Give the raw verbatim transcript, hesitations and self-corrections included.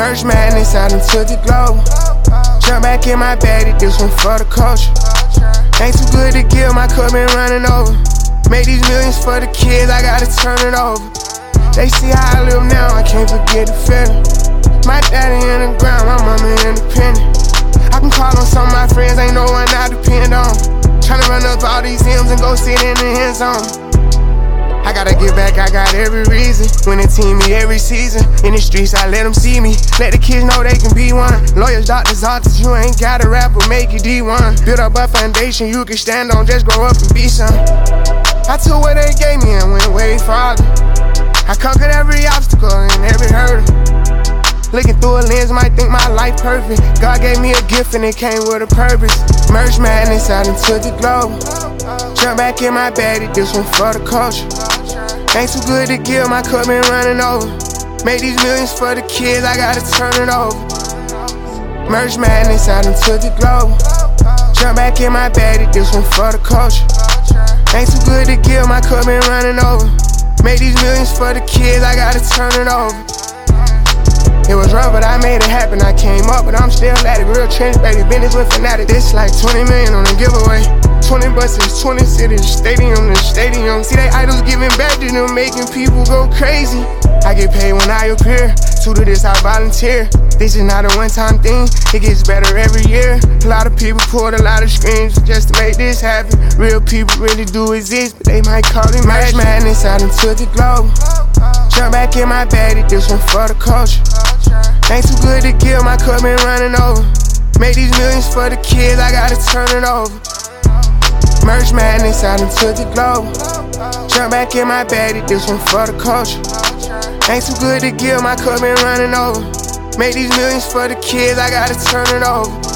Merch madness out into the global. Jump back in my bag, this one for the culture. Ain't too good to give, my cup been running over. Made these millions for the kids, I gotta turn it over. They see how I live now, I can't forget the feeling. My daddy in the ground, my mama independent. I can call on some of my friends, ain't no one I depend on. Tryna run up all these M's and go sit in the end zone. I gotta get back, I got every reason. Winning team me every season. In the streets, I let them see me. Let the kids know they can be one. Lawyers, doctors, artists, you ain't gotta rap or make it D one. Build up a foundation you can stand on, just grow up and be some. I took what they gave me and went way farther. I conquered every obstacle and every hurdle. Looking through a lens, might think my life perfect. God gave me a gift and it came with a purpose. Merch madness out into the global. Jump back in my bag, this one for the culture. Ain't too good to give, my cup been running over. Made these millions for the kids, I gotta turn it over. Merch madness out into the global. Jump back in my bag, this one for the culture. Ain't too good to give, my cup been running over. Made these millions for the kids, I gotta turn it over. It was rough, but I made it happen. I came up, but I'm still at it. Real trench, baby, business with fanatic. This like twenty million on a giveaway. twenty buses, twenty cities, stadium to stadium. See they idols giving back to them, making people go crazy. I get paid when I appear. To do this, I volunteer. This is not a one-time thing, it gets better every year. A lot of people pulled a lot of screens just to make this happen. Real people really do exist, but they might call it magic. Madness out into the global. Jump back in my bag, this one for the culture. Ain't too good to give, my cup been running over. Made these millions for the kids, I gotta turn it over. Merch madness out into the global. Jump back in my bag, this one for the culture. Ain't too good to give, my cup been running over. Made these millions for the kids, I gotta turn it over.